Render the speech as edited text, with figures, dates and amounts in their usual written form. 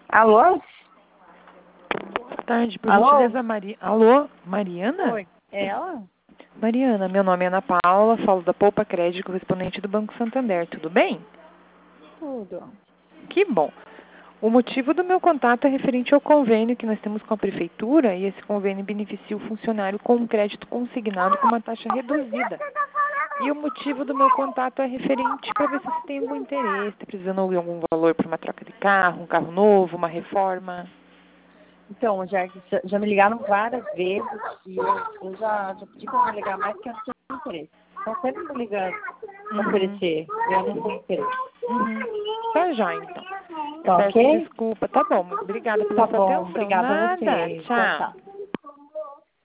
Alô? Boa tarde, por Alô? gentileza, Alô, Mariana? Oi, é ela? Mariana, meu nome é Ana Paula, falo da Poupa Crédito, correspondente do Banco Santander, tudo bem? Tudo. Que bom. O motivo do meu contato é referente ao convênio que nós temos com a Prefeitura e esse convênio beneficia o funcionário com um crédito consignado com uma taxa reduzida. E o motivo do meu contato é referente para ver se você tem algum interesse, está precisando de algum valor para uma troca de carro, um carro novo, uma reforma. Então, já me ligaram várias vezes e eu já pedi para me ligar mais porque eu não tenho interesse. Estão sempre me ligando para oferecer. Eu não tenho interesse. Tá já, então. Eu Tá peço ok? desculpa. Tá bom, muito obrigada pela Tá sua bom, atenção. obrigada a Nada. vocês. Tchau, Tchau. tchau.